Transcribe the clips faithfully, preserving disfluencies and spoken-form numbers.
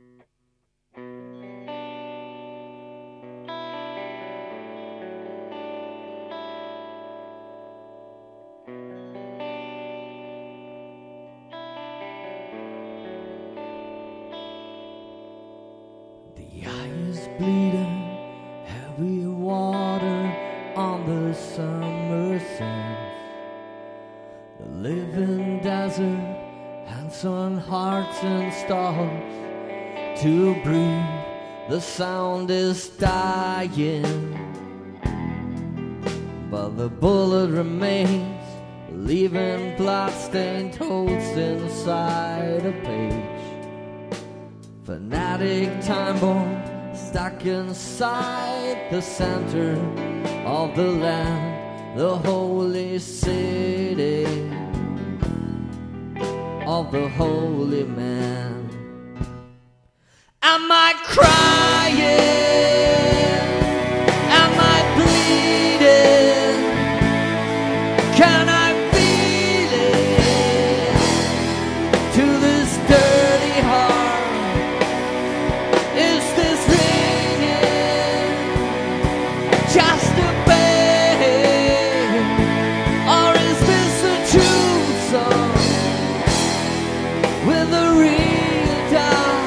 The eye is bleeding, heavy water on the summer sands. The living desert, hands on hearts and stars to breathe. The sound is dying, but the bullet remains, leaving blood-stained holes inside a page. Fanatic time bomb stuck inside the center of the land, the holy city of the holy man. Am I crying? Am I bleeding? Can I feel it to this dirty heart? Is this ringing just a bell, or is this a true song with a real time?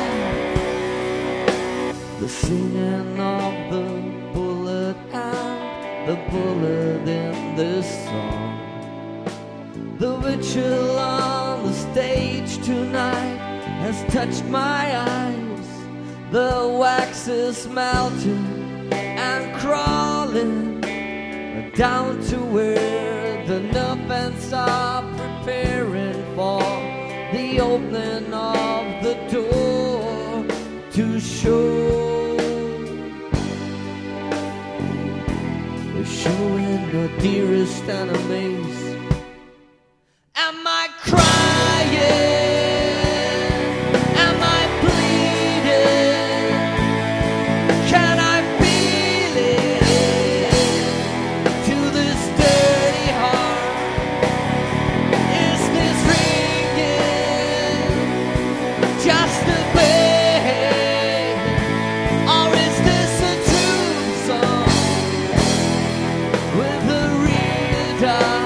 The singing of the bullet and the bullet in this song. The ritual on the stage tonight has touched my eyes. The wax is melting and crawling down to where the nerve ends are preparing for the opening of the door to show. They're showing your dearest enemies. Am I crying? Am I bleeding? Can I feel it to this dirty heart? Is this ringing just a bell, or is this a true song with a real time?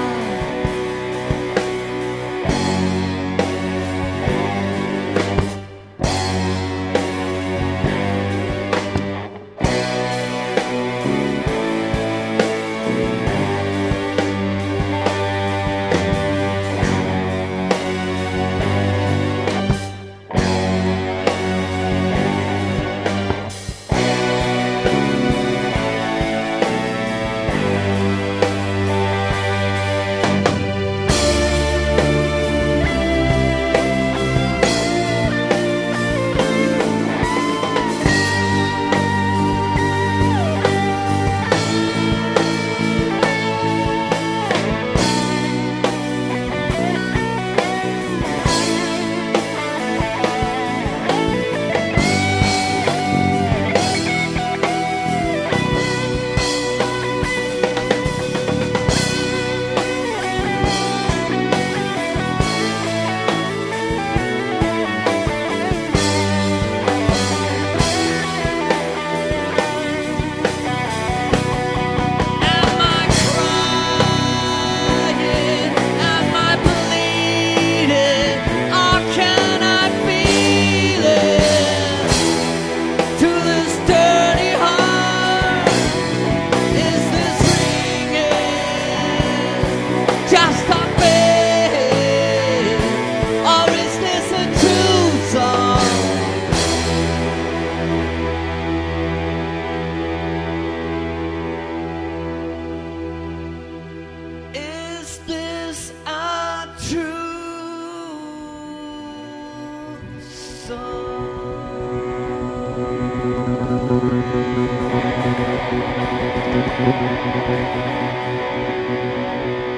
Thank you.